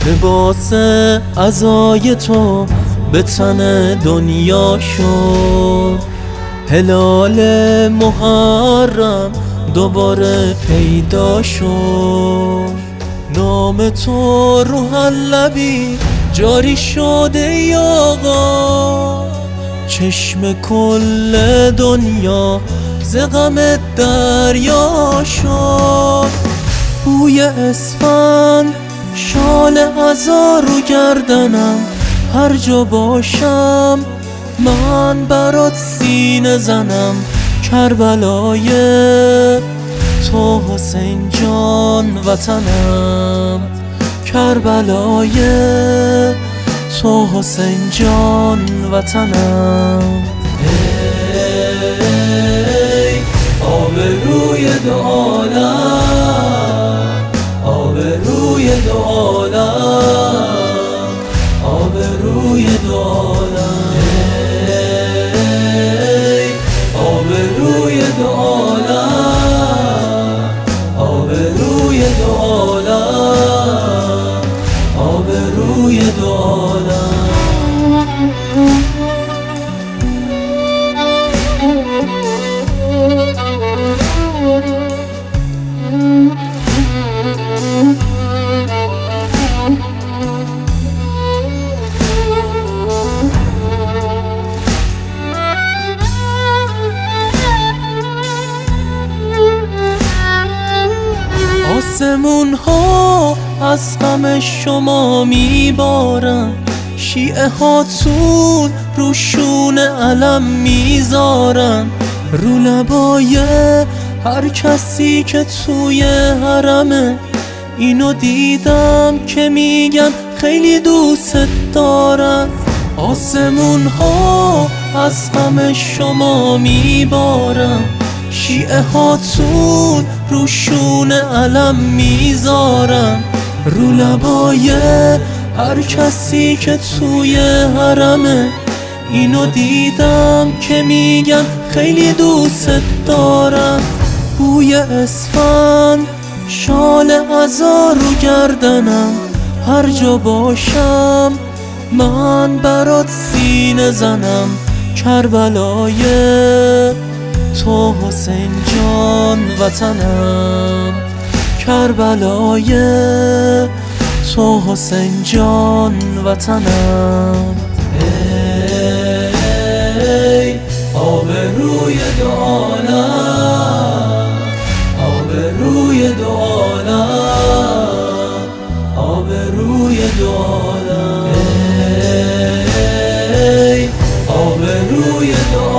لباس عزای تو به تن دنیا شد، هلال محرم دوباره پیدا شد. نام تو روح لبی جاری شده ای آقا، چشم کل دنیا ز غم دریا شد. بوی اسفند شال عزا رو گردنم، هر جا باشم من برات سینه زنم. کربلای تو حسین جان وطنم، کربلای تو حسین جان وطنم. ای آبروی دو عالم، آبروی دو عالم، آبروی دو عالم. ای آبروی دو عالم، آبروی دو عالم، آبروی دو عالم. آسمون ها از غم شما میبارن، شیعه هاتون روشون علم میذارن. رو لبای هر کسی که توی حرمه، اینو دیدم که میگن خیلی دوست دارن. آسمون ها از غم شما میبارن، شیعه هاتون روشون علم میذارن. رو لبای هر کسی که توی حرمه، اینو دیدم که میگن خیلی دوست دارن. بوی اسفند شال عزا رو گردنم، هر جا باشم من برات سینه زنم. کربلای تو حسین جان وطنم، کربلای تو حسین جان وطنم. ای آبروی دو عالم، آبروی دو عالم، آبروی دو عالم. ای آبروی دو عالم.